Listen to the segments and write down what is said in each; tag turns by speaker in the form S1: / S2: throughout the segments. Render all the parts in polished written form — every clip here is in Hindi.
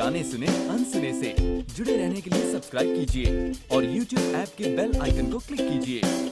S1: गाने सुने अनसुने से। जुड़े रहने के लिए सब्सक्राइब कीजिए और YouTube ऐप के बेल आइकन को क्लिक कीजिए।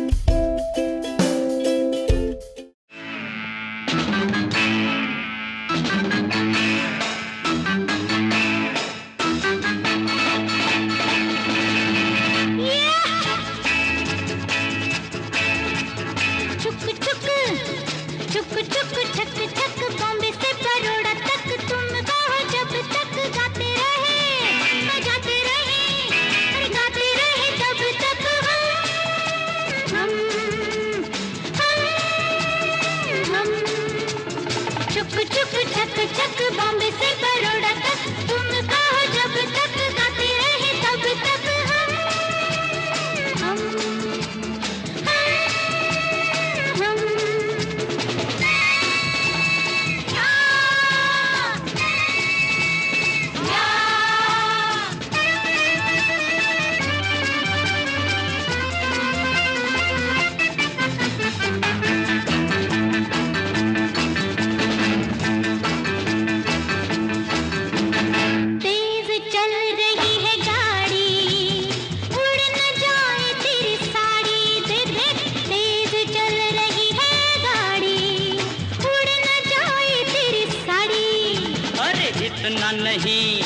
S2: बॉम्बे से बड़ौदा तक तुम कहो जब तक गाते रहे तब तक हम
S3: इतना नहीं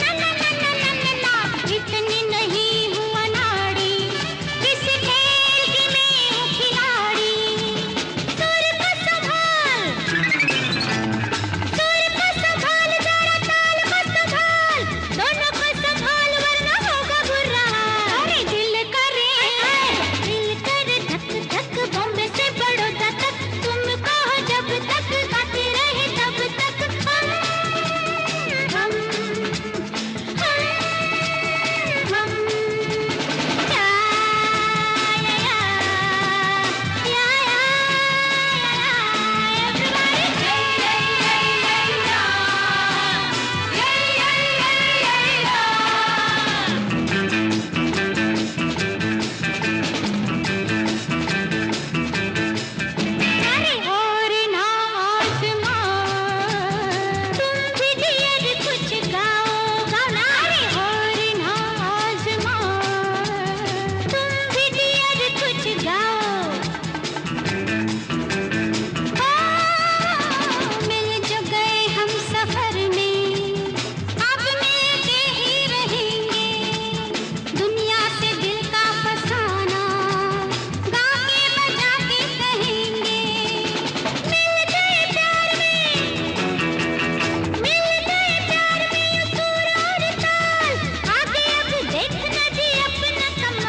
S2: इतनी नहीं हुआ नाड़ी किस खेल की मैं हूँ खिलाड़ी। सुर को संभाल जरा ताल को संभाल दोनों को संभाल वरना होगा बुरा। अरे दिल करे धक धक बॉम्बे से बड़ौदा तक तुम कहो जब तक गाते रहे तब तक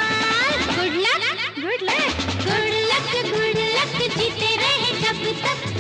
S2: जीते रहे जब तक